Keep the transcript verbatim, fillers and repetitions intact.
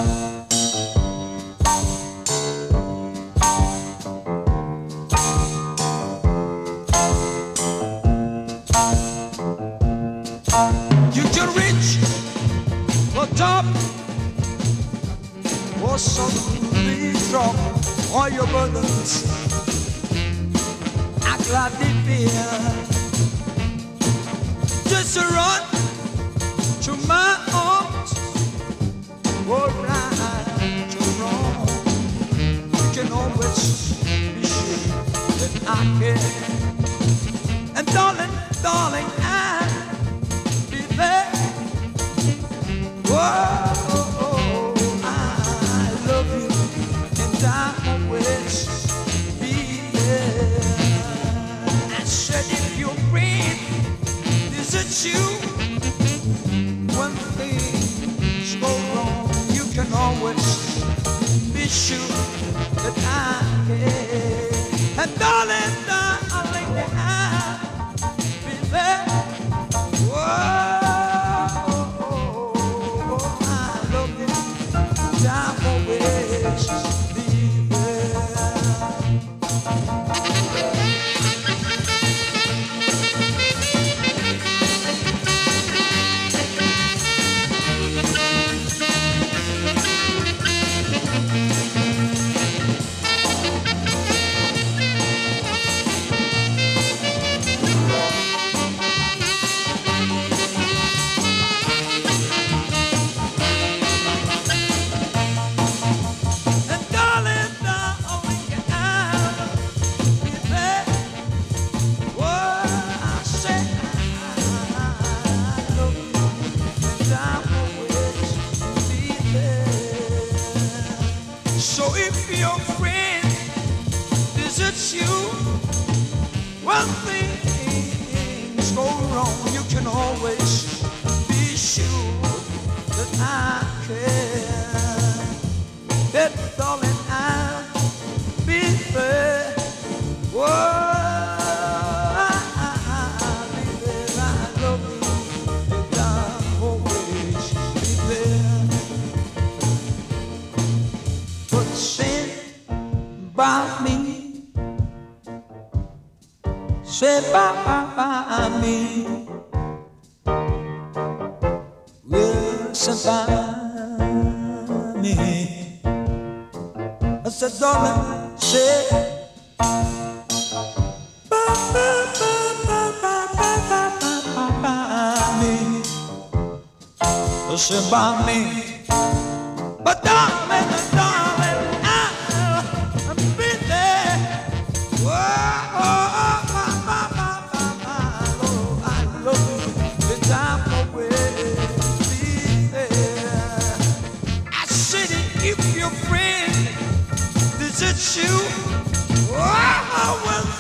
You can reach the top or suddenly drop all your burdens. I gladly fear just to run to my arms or right to wrong. You can always be sure that I care. And darling, darling, I'll be there. Whoa, I love you, and I'll always be there. I said if your friend visits you, when things go wrong, you can always be sure that I care. And darling, darling, I'll be there. Whoa. So if your friend visits you, when things go wrong, you can always be sure that I care. That darling, I'll be there. Whoa, I'll be there. I love you, and I'll always be there. But stand by me, stand by me, yeah, stand by me. I said, darling, stand by, by, by, by, by, by me, stand by me. But darling, darling, I'll be there. Whoa, oh, my, my, my, my, oh, I love you, and I'm always be there. I said if your friend visits you, oh, well,